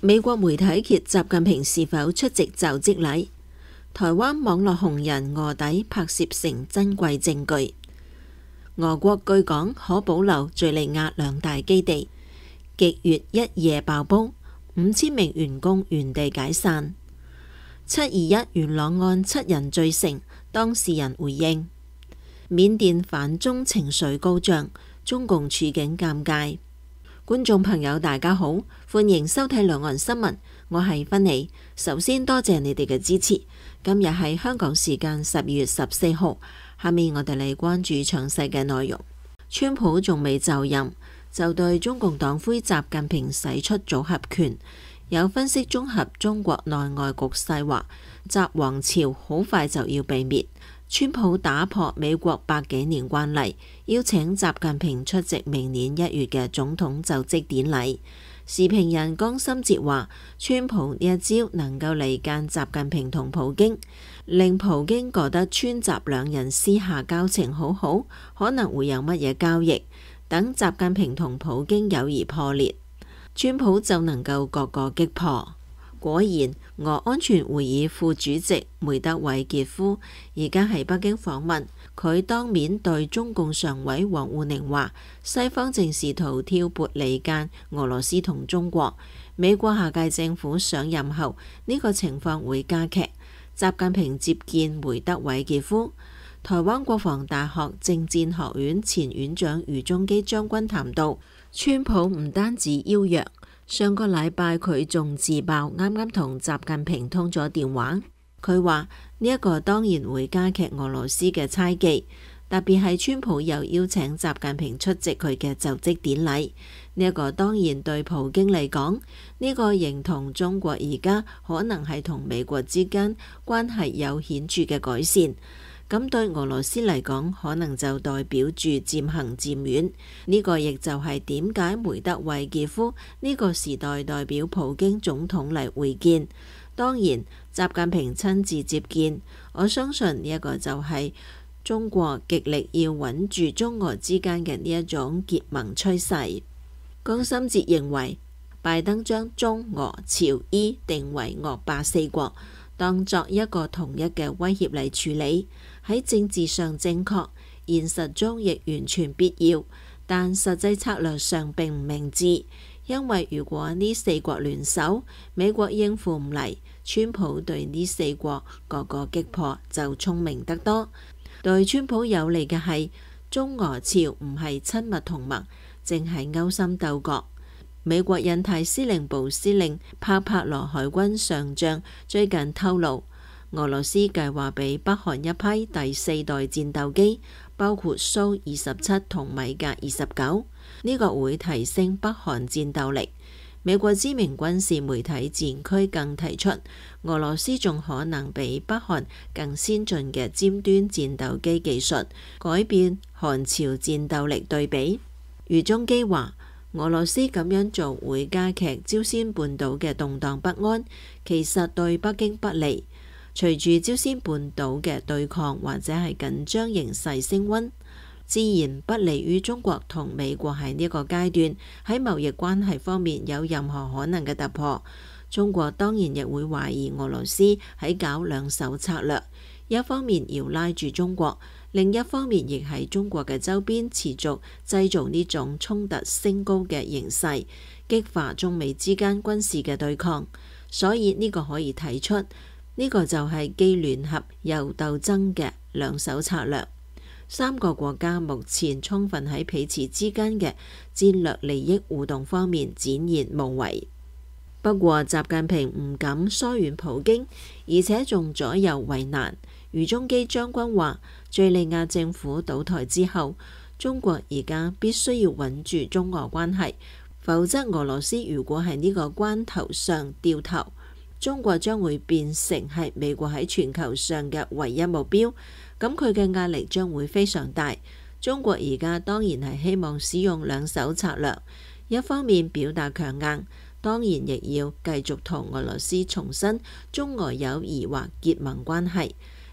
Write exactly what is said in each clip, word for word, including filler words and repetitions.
美國媒體揭習近平是否出席就職禮，台灣網絡紅人臥底拍攝成珍貴證據。俄國據講可保留敘利亞兩大基地，極越一夜爆煲，五千名員工原地解散。七二一元朗案七人罪成，當事人回應。緬甸反中情緒高漲，中共處境尷尬。觀眾朋友大家好，歡迎收睇兩岸新聞，我係芬妮。首先多謝你哋嘅支持。今日係香港時間十二月十四號，下面我哋嚟關注詳細嘅內容。川普仲未就任，就對中共黨魁習近平使出組合拳。有分析綜合中國內外局勢話，習王朝好快就要被滅。川普打破美國百幾年慣例，邀請習近平出席明年一月嘅總統就職典禮。時評人江心哲話，川普呢一招能夠離間習近平同普京，令普京覺得川習兩人私下交情好好，可能會有乜嘢交易。等習近平同普京友誼破裂，川普就能夠各個擊破。果然，俄安全會議副主席梅德韋傑夫而家喺北京訪問，佢當面對中共常委王滬寧話，西方正試圖挑撥離間俄羅斯同中國，美國下屆政府上任後呢個情況會加劇。習近平接見梅德韋傑夫，台灣國防大學政戰學院前院長余宗基將軍談到，川普唔單止邀約。上個禮拜佢仲自爆啱啱同習近平通咗電話，佢話呢一個當然會加劇俄羅斯嘅猜忌，特別係川普又邀請習近平出席佢嘅就職典禮，呢一個當然對普京嚟講，呢個認同中國而家可能係同美國之間關係有顯著嘅改善。咁對俄羅斯嚟講，可能就代表住漸行漸遠。呢個亦就係點解梅德韋傑夫呢個時代代表普京總統嚟會見。當然，習近平親自接見，我相信呢一個就係中國極力要穩住中俄之間嘅呢一種結盟趨勢。江心哲認為，拜登將中俄朝伊定為惡霸四國，當作一個統一嘅威脅嚟處理，喺政治上正確，現實中亦完全必要，但實際策略上並唔明智。因為如果呢四國聯手，美國應付唔嚟，川普對呢四國各個擊破就聰明得多。對川普有利嘅係中俄朝唔係親密同盟，淨係勾心鬥角。美國印太司令部司令帕帕羅海軍上將最近透露，俄羅斯計劃俾北韓一批第四代戰鬥機，包括蘇二十七同米格二十九，呢個會提升北韓戰鬥力。美國知名軍事媒體戰區更提出，俄羅斯仲可能俾北韓更先進嘅尖端戰鬥機技術，改變韓朝戰鬥力對比。余宗基話，俄羅斯咁樣做會加劇朝鮮半島嘅動盪不安，其實對北京不利。隨住朝鮮半島嘅對抗或者係緊張形勢升溫，自然不利於中國同美國喺呢個階段喺貿易關係方面有任何可能嘅突破。中國當然亦會懷疑俄羅斯喺搞兩手策略，一方面要拉住中國，另一方面亦喺中國嘅周邊持續製造呢種衝突升高嘅形勢，激化中美之間軍事嘅對抗。所以呢個可以睇出，呢個就係既聯合又鬥爭嘅兩手策略。三個國家目前充分喺彼此之間嘅戰略利益互動方面展現無遺。不過習近平唔敢疏遠普京，而且仲左右為難。余宗基將軍話，敘利亞政府倒台之後，中國而家必須要穩住中俄關係，否則俄羅斯如果喺呢個關頭上掉頭，中國將會變成係美國喺全球上嘅唯一目標，咁佢嘅壓力將會非常大。中國而家當然係希望使用兩手策略，一方面表達強硬，當然亦要繼續同俄羅斯重申中俄友誼或結盟關係。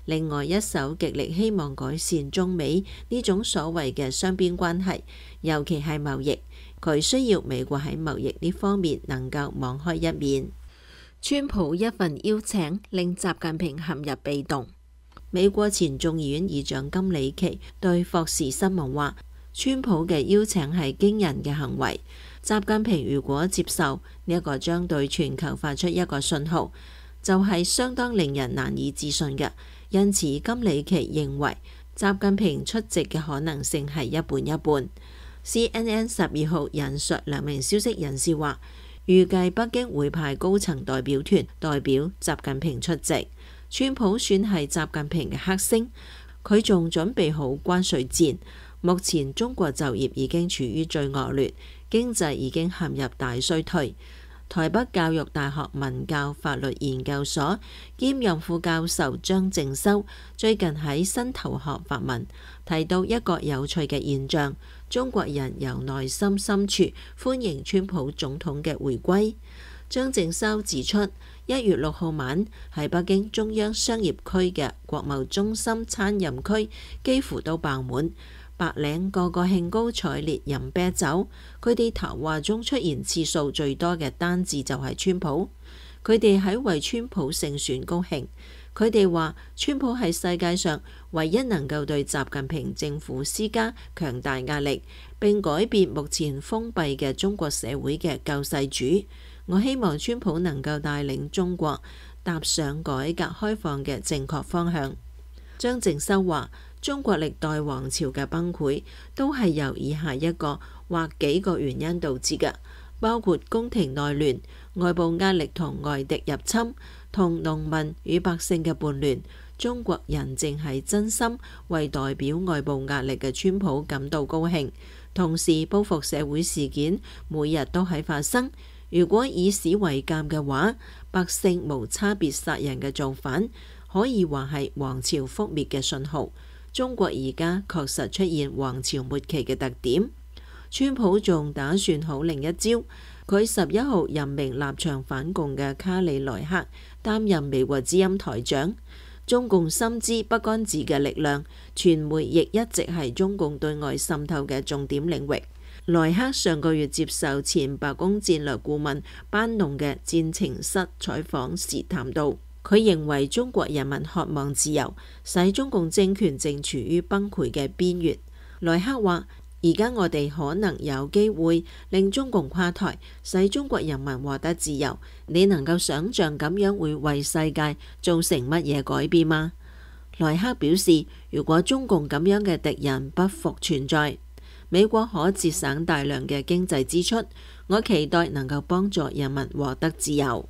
另外一手極力希望改善中美呢種所謂嘅雙邊關係，尤其係貿易。佢需要美國喺貿易呢方面能夠網開一面。川普一份邀請令習近平陷入被動。美國前眾議院議長金里奇對霍士新聞話：川普嘅邀請係驚人嘅行為。習近平如果接受呢一個，將對全球發出一個信號，就係相當令人難以置信嘅。因此，金里奇認為習近平出席嘅可能性係一半一半。C N N 十二號引述兩名消息人士話，預計北京會派高層代表團代表習近平出席。川普算係習近平嘅黑星，佢仲準備好關稅戰。目前中國就業已經處於最惡劣，經濟已經陷入大衰退。台北教育大學文教法律研究所兼任副教授張正修最近喺新頭殼發文，提到一個有趣嘅現象：中國人由內心深處歡迎川普總統嘅回歸。張正修指出，一月六號晚喺北京中央商業區嘅國貿中心餐飲區幾乎都爆滿。白領個個興高采烈飲啤酒，佢哋談話中出現次數最多嘅單字就係川普。佢哋喺為川普勝選高興。佢哋話川普係世界上唯一能夠對習近平政府施加強大壓力並改變目前封閉嘅中國社會嘅救世主。我希望川普能夠帶領中國踏上改革開放嘅正確方向。張正修話，中國歷代王朝嘅崩潰都係由以下一個或幾個原因導致嘅，包括宮廷內亂、外部壓力同外敵入侵、同農民與百姓嘅叛亂。中國人正係真心為代表外部壓力嘅川普感到高興，同時報復社會事件每日都喺發生。如果以史為鑑嘅話，百姓無差別殺人嘅造反可以話係王朝覆滅嘅信號。中國而家確實出現王朝末期嘅特點。川普仲打算好另一招，佢十一號任命立場反共嘅卡里萊克擔任美國之音台長。中共深知不幹自嘅力量，傳媒亦一直係中共對外滲透嘅重點領域。萊克上個月接受前白宮戰略顧問班農嘅戰情室採訪時談到，佢認為中國人民渴望自由，使中共政權正處於崩潰嘅邊緣。萊克話：而家我哋可能有機會令中共垮台，使中國人民獲得自由。你能夠想像咁樣會為世界造成乜嘢改變嗎？萊克表示，如果中共咁樣嘅敵人不復存在，美國可節省大量嘅經濟支出。我期待能夠幫助人民獲得自由。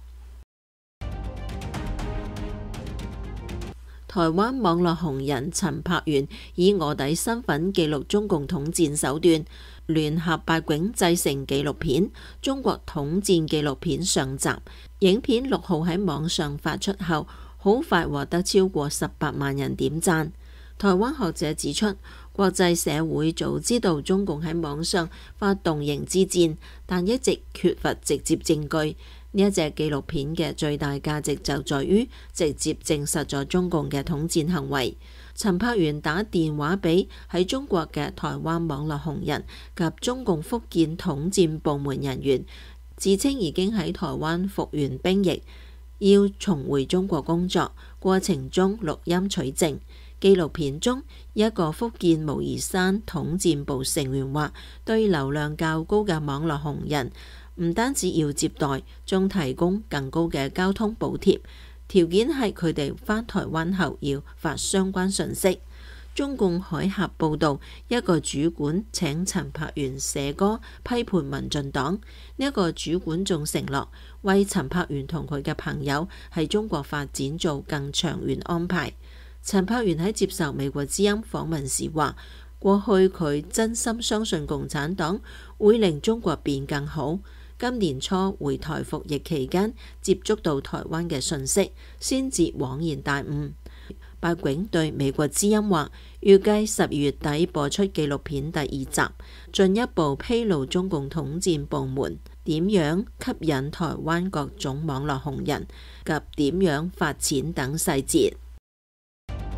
台灣網絡紅人陳柏元以臥底身份記錄中共統戰手段，聯合八囧製成紀錄片《中國統戰紀錄片》上集。影片六號喺網上發出後，好快獲得超過十八萬人點讚。台灣學者指出，國際社會早知道中共喺網上發動認知戰，但一直缺乏直接證據。呢一隻紀錄片嘅最大價值就在於直接證實咗中共嘅統戰行為。陳柏元打電話俾喺中國嘅台灣網絡紅人及中共福建統戰部門人員，自稱已經喺台灣服完兵役，要重回中國工作，過程中錄音取證。紀錄片中，一個福建武夷山統戰部成員話，對流量較高嘅網絡紅人，唔單止要接待，仲提供更高嘅交通補貼，條件係佢哋返台灣後要發相關訊息。中共海峽報導，一個主管請陳柏元寫歌批判民進黨，呢、這、一個主管仲承諾為陳柏元同佢嘅朋友喺中國發展做更長遠安排。陳柏元喺接受美國之音訪問時話，過去佢真心相信共產黨會令中國變更好。今年初回台服役期間接觸到台灣嘅訊息，先至恍然大悟。八囧對美國之音話，預計十二月底播出紀錄片第二集，進一步披露中共統戰部門點樣吸引台灣各種網絡紅人及點樣發錢等細節。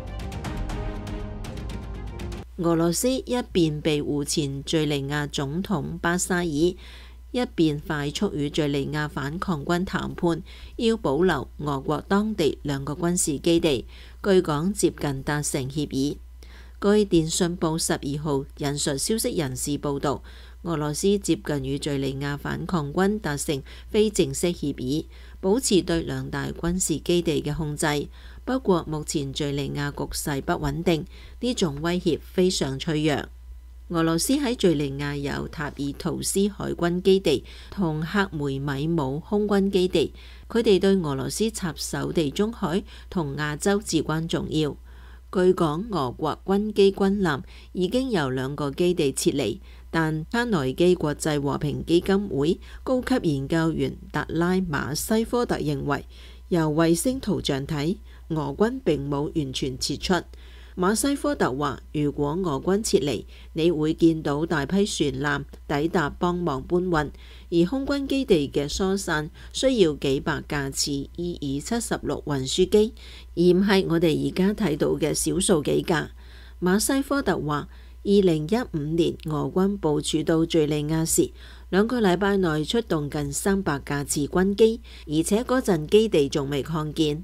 俄羅斯一邊庇護前敘利亞總統巴沙爾，一邊快速與敘利亞反抗軍談判，要保留俄國當地兩個軍事基地，據講接近達成協議。據電訊報十二號引述消息人士報導，俄羅斯接近與敘利亞反抗軍達成非正式協議，保持對兩大軍事基地嘅控制。不過目前敘利亞局勢不穩定，呢種威脅非常脆弱。俄羅斯喺敘利亞有塔爾圖斯海軍基地同克梅米姆空軍基地，佢哋對俄羅斯插手地中海同亞洲至關重要。據講，俄國軍機軍艦已經由兩個基地撤離，但卡內基國際和平基金會高級研究員達拉馬西科特認為，由衛星圖像睇，俄軍並冇完全撤出。馬西科特話：如果俄軍撤離，你會見到大批船艦抵達幫忙搬運，而空軍基地嘅疏散需要幾百架次 E 二七十六運輸機，而唔係我哋而家睇到嘅少數幾架。馬西科特話：二零一五年俄軍部署到敘利亞時，兩個禮拜內出動近三百架次軍機，而且嗰陣基地仲未擴建。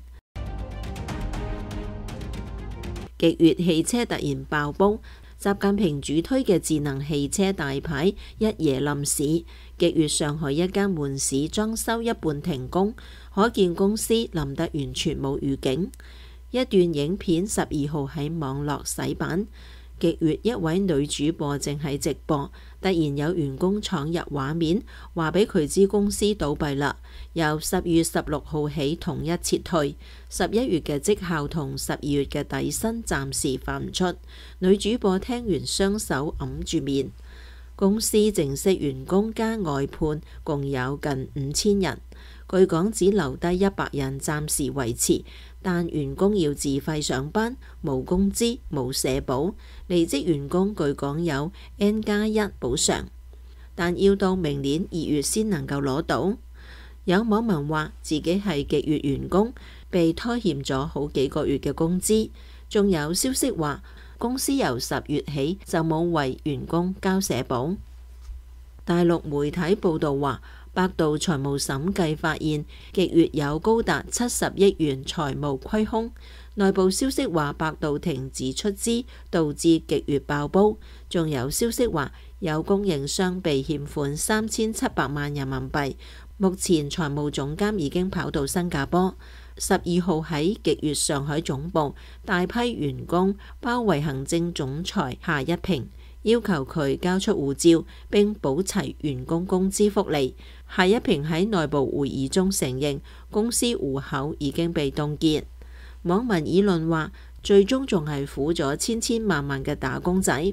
極越汽車突然爆煲，習近平主推嘅智能汽車大牌一夜冧市。極越上海一間門市裝修一半停工，可見公司冧得完全冇預警。一段影片十二號喺網絡洗版。極越一位女主播正喺直播，突然有員工闖入畫面，話俾佢知公司倒閉啦，由十月十六號起統一撤退，十一月嘅績效同十二月嘅底薪暫時發唔出。女主播聽完雙手揞住面。公司正式員工加外判共有近五千人，據講只留低一百人暫時維持。但員工要自費上班，冇工資，冇社保。離職員工據講有 N 加一補償，但要到明年二月先能夠攞到。有網民話自己係極越員工，被拖欠咗好幾個月嘅工資。仲有消息話公司由十月起就冇為員工交社保。大陸媒體報導話，百度財務審計發現極越有高達七十億元財務虧空。內部消息話百度停止出資，導致極越爆煲。仲有消息話有供應商被欠款三千七百萬人民幣。目前財務總監已經跑到新加坡。十二號喺極越上海總部，大批員工包圍行政總裁夏一平，要求佢交出護照並補齊員工工資福利。夏一平喺內部會議中承認公司戶口已經被凍結。網民議論話，最終仲係苦咗千千萬萬嘅打工仔。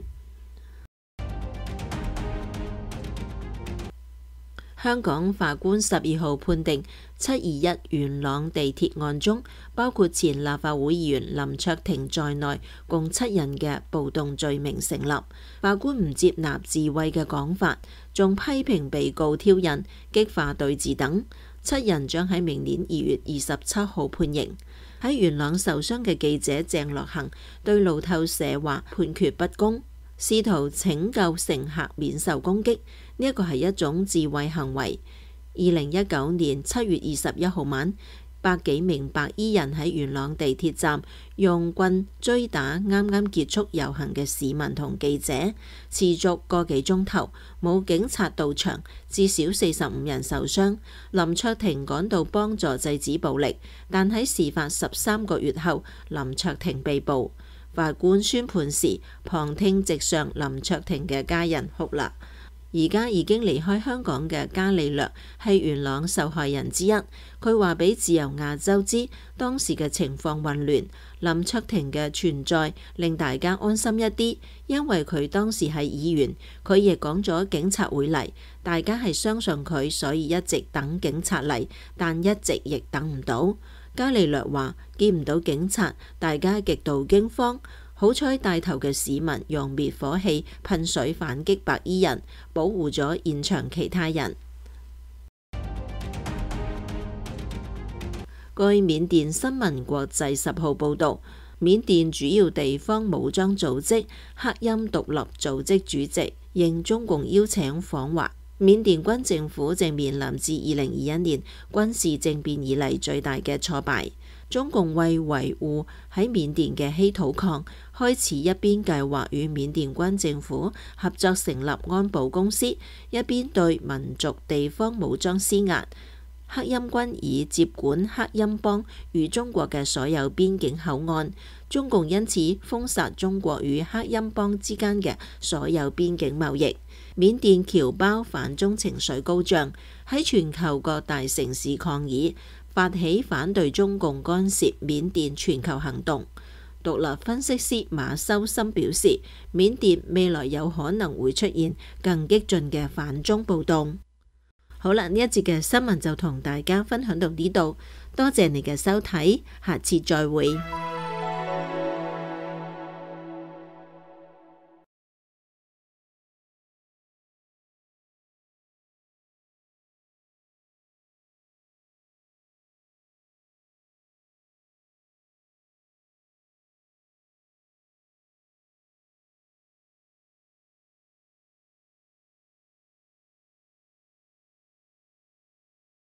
香港法官十二號判定七二一元朗地鐵案中，包括前立法會議員林卓廷在內共七人嘅暴動罪名成立。法官唔接納自衛嘅講法，仲批評被告挑釁、激化對峙等。七人將喺明年二月二十七號判刑。喺元朗受傷嘅記者鄭樂恒對路透社話判決不公，試圖拯救乘客免受攻擊，呢一個係一種自衛行為。二零一九年七月二十一號晚，百幾名白衣人喺元朗地鐵站用棍追打啱啱結束遊行嘅市民同記者，持續個幾鐘頭，冇警察到場，至少四十五人受傷。林卓廷趕到幫助制止暴力，但喺事發十三個月後，林卓廷被捕。法官宣判時，旁聽席上林卓廷嘅家人哭啦。而家已經離開香港嘅伽利略係元朗受害人之一，佢話俾自由亞洲知當時嘅情況混亂，林卓廷嘅存在令大家安心一啲，因為佢當時係議員，佢亦講咗警察會嚟，大家係相信佢，所以一直等警察嚟，但一直亦等唔到。伽利略話見唔到警察，大家極度驚慌。好彩帶頭嘅市民用滅火器噴水反擊白衣人，保護咗現場其他人。據緬甸新聞國際十號報導， 緬甸主要地方武裝組織克欽獨立組織主席應中共邀請訪華。緬甸軍政府正面臨自二零二一年軍事政變以嚟最大嘅挫敗。中共為維護喺緬甸嘅稀土礦，開始一邊計劃與緬甸軍政府合作成立安保公司，一邊對民族地方武裝施壓。克欽軍已接管克欽邦與中國嘅所有邊境口岸，中共因此封殺中國與克欽邦之間嘅所有邊境貿易。緬甸僑胞反中情緒高漲，喺全球各大城市抗議，發起反對中共干涉緬甸全球行動。獨立分析師馬修森表示，緬甸未來有可能會出現更激進嘅反中暴動。好啦，呢一節嘅新聞就同大家分享到呢度，多謝你嘅收睇，下次再會。